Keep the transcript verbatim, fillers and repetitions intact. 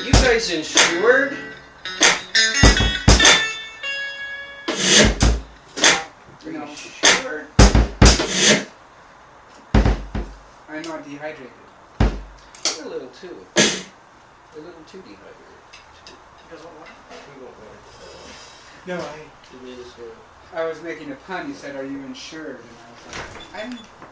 you guys insured? You know, Sure. I'm not dehydrated. You're a little too. A little too dehydrated. Because what? We won't go into No, I. that. It is, uh, I was making a pun. You said, "Are you insured?" And I was like, "I'm